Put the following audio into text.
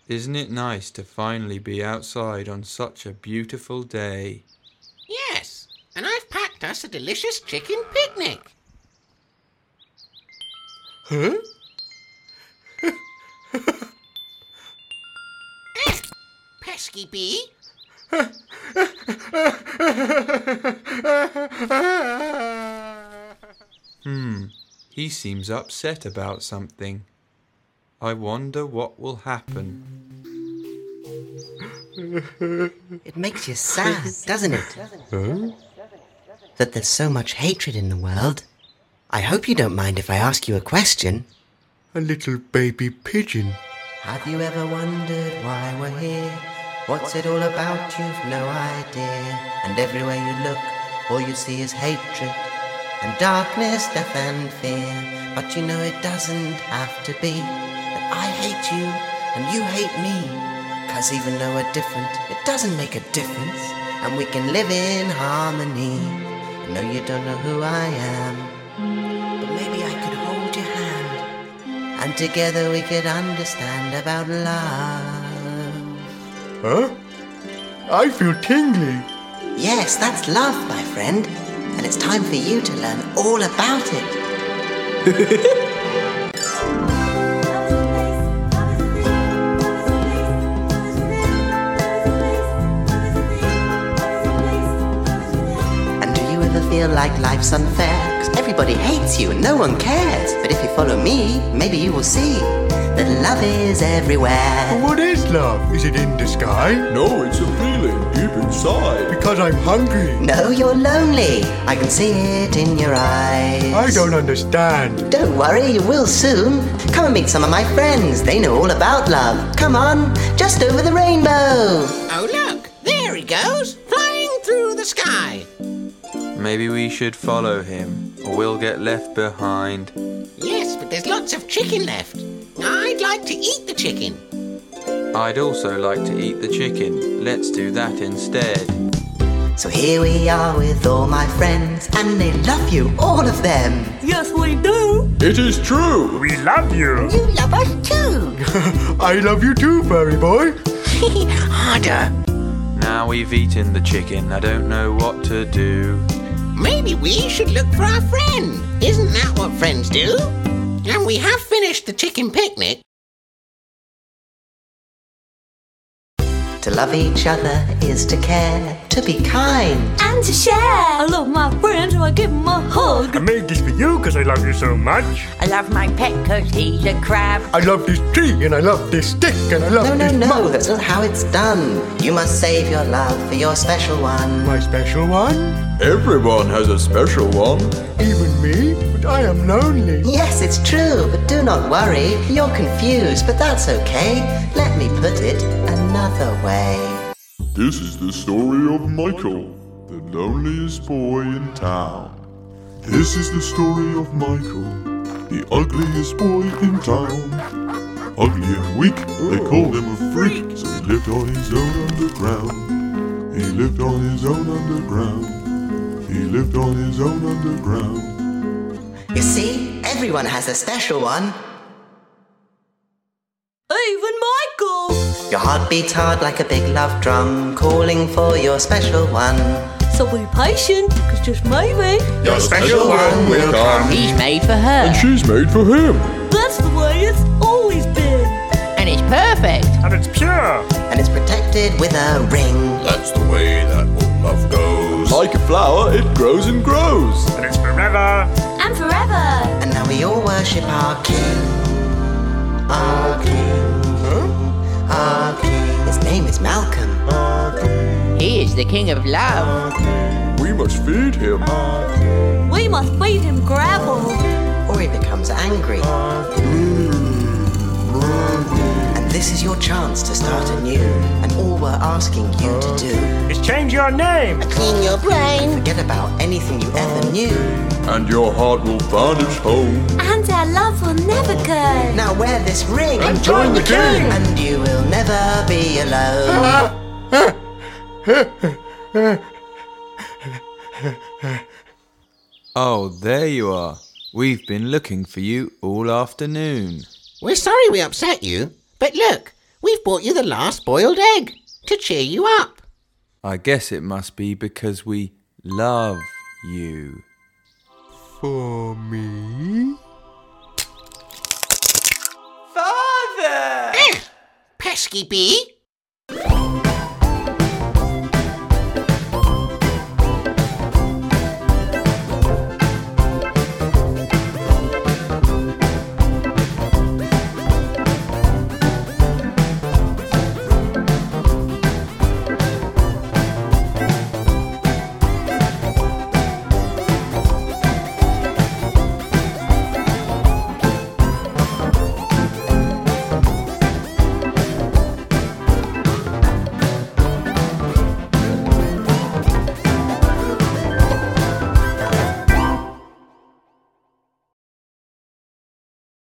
Isn't it nice to finally be outside on such a beautiful day? Yes, and I've packed us a delicious chicken picnic. Huh? Pesky bee. He seems upset about something. I wonder what will happen. It makes you sad, doesn't it? Huh? That there's so much hatred in the world. I hope you don't mind if I ask you a question. A little baby pigeon. Have you ever wondered why we're here? What's it all about? You've no idea. And everywhere you look, all you see is hatred and darkness, death and fear. But you know it doesn't have to be that I hate you and you hate me. 'Cause even though we're different, it doesn't make a difference, and we can live in harmony. I know you don't know who I am, but maybe I could hold your hand, and together we could understand about love. Huh? I feel tingly. Yes, that's love, my friend, and it's time for you to learn all about it. Feel like life's unfair, 'cause everybody hates you and no one cares. But if you follow me, maybe you will see that love is everywhere. What is love? Is it in the sky? No, it's a feeling deep inside. Because I'm hungry. No, you're lonely. I can see it in your eyes. I don't understand. Don't worry, you will soon. Come and meet some of my friends. They know all about love. Come on, just over the rainbow. Oh, look, there he goes, flying through the sky. Maybe we should follow him, or we'll get left behind. Yes, but there's lots of chicken left. I'd like to eat the chicken. I'd also like to eat the chicken. Let's do that instead. So here we are with all my friends, and they love you, all of them. Yes, we do. It is true. We love you. You love us too. I love you too, furry boy. Harder. Now we've eaten the chicken, I don't know what to do. Maybe we should look for our friend. Isn't that what friends do? And we have finished the chicken picnic. To love each other is to care, to be kind, and to share. I love my friends, so I give them a hug. I made this for you because I love you so much. I love my pet because he's a crab. I love this tree and I love this stick and I love this No, mug. that's not how it's done. You must save your love for your special one. My special one? Everyone has a special one. Even me? But I am lonely. Yes, it's true, but do not worry. You're confused, but that's okay. Let me put it another way. This is the story of Michael, the loneliest boy in town. This is the story of Michael, the ugliest boy in town. Ugly and weak, they called him a freak, so he lived on his own underground. He lived on his own underground. He lived on his own underground. You see, everyone has a special one. Even Michael. Your heart beats hard like a big love drum, calling for your special one. So be patient, because just maybe Your special one will come. He's made for her. And she's made for him. that's the way it's always been. And it's perfect. And it's pure. And it's protected with a ring. That's the way that all love goes. Like a flower, it grows and grows. And it's forever. And forever. And now we all worship our king. Our king. Our king. His name is Malcolm. He is the king of love. We must feed him. We must feed him gravel. Or he becomes angry. And this is your chance to start anew. And all we're asking you to do Is change your name. Clean your brain. forget about anything you ever knew. And your heart will find its home. And our love will never go. Now wear this ring And join the king. and you will never be alone. Oh, there you are. We've been looking for you all afternoon. We're sorry we upset you, but look, we've brought you the last boiled egg to cheer you up. I guess it must be because we love you. For me? Pesky bee!